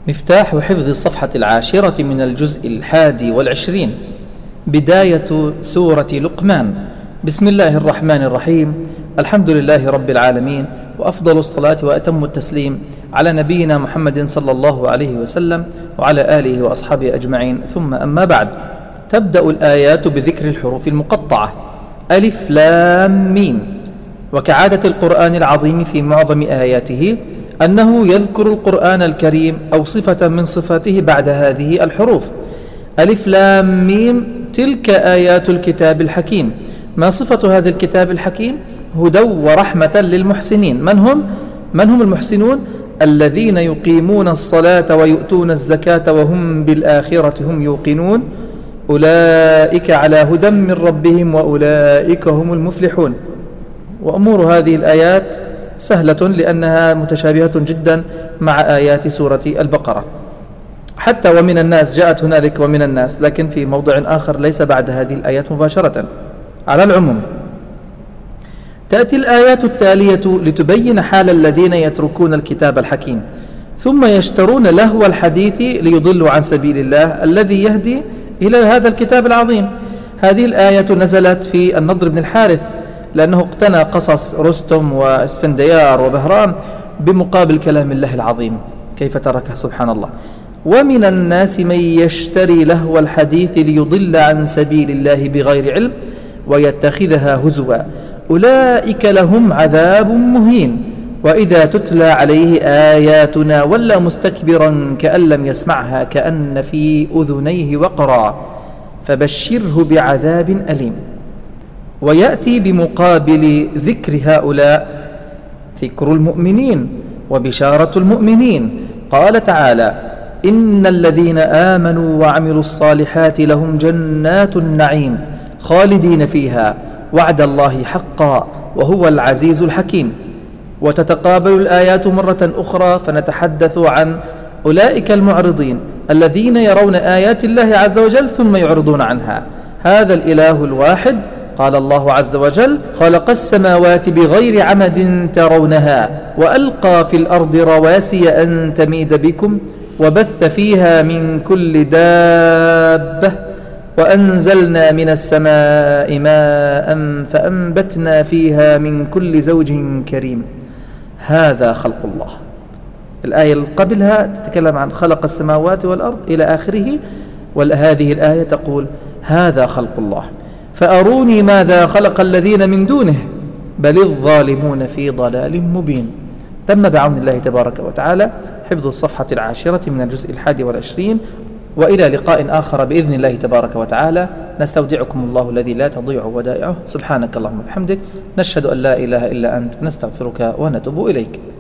مفتاح حفظ الصفحة 10 من الجزء 21 بداية سورة لقمان. بسم الله الرحمن الرحيم. الحمد لله رب العالمين، وأفضل الصلاة وأتم التسليم على نبينا محمد صلى الله عليه وسلم وعلى آله وأصحابه أجمعين، ثم أما بعد. تبدأ الآيات بذكر الحروف المقطعة ألف لام ميم. وكعادة القرآن العظيم في معظم آياته أنه يذكر القرآن الكريم أو صفة من صفاته بعد هذه الحروف. ألف لام ميم تلك آيات الكتاب الحكيم. ما صفة هذا الكتاب الحكيم؟ هدى ورحمة للمحسنين. من هم المحسنون؟ الذين يقيمون الصلاة ويؤتون الزكاة وهم بالآخرة هم يوقنون، أولئك على هدى من ربهم وأولئك هم المفلحون. وأمور هذه الآيات سهلة لأنها متشابهة جدا مع آيات سورة البقرة. حتى ومن الناس جاءت هنالك ومن الناس، لكن في موضع آخر ليس بعد هذه الآيات مباشرة. على العموم تأتي الآيات التالية لتبين حال الذين يتركون الكتاب الحكيم ثم يشترون لهو الحديث ليضلوا عن سبيل الله الذي يهدي إلى هذا الكتاب العظيم. هذه الآية نزلت في النضر بن الحارث، لأنه اقتنى قصص رستم واسفنديار وبهرام بمقابل كلام الله العظيم، كيف تركه سبحان الله. ومن الناس من يشتري لهو الحديث ليضل عن سبيل الله بغير علم ويتخذها هزوا، أولئك لهم عذاب مهين، وإذا تتلى عليه آياتنا ولى مستكبرا كأن لم يسمعها كأن في أذنيه وقرا، فبشره بعذاب أليم. ويأتي بمقابل ذكر هؤلاء ذكر المؤمنين وبشارة المؤمنين. قال تعالى: إن الذين آمنوا وعملوا الصالحات لهم جنات النعيم خالدين فيها وعد الله حقا وهو العزيز الحكيم. وتتقابل الآيات مرة أخرى فنتحدث عن أولئك المعرضين الذين يرون آيات الله عز وجل ثم يعرضون عنها. هذا الإله الواحد قال الله عز وجل: خلق السماوات بغير عمد ترونها وألقى في الأرض رواسي أن تميد بكم وبث فيها من كل دابة وأنزلنا من السماء ماء فأنبتنا فيها من كل زوج كريم. هذا خلق الله. الآية اللي قبلها تتكلم عن خلق السماوات والأرض إلى آخره، وهذه الآية تقول هذا خلق الله، فأروني ماذا خلق الذين من دونه بل الظالمون في ضلال مبين. تم بعون الله تبارك وتعالى حفظ الصفحة 10 من الجزء 21، وإلى لقاء آخر بإذن الله تبارك وتعالى. نستودعكم الله الذي لا تضيع ودائعه. سبحانك اللهم وبحمدك، نشهد أن لا إله إلا أنت، نستغفرك ونتوب إليك.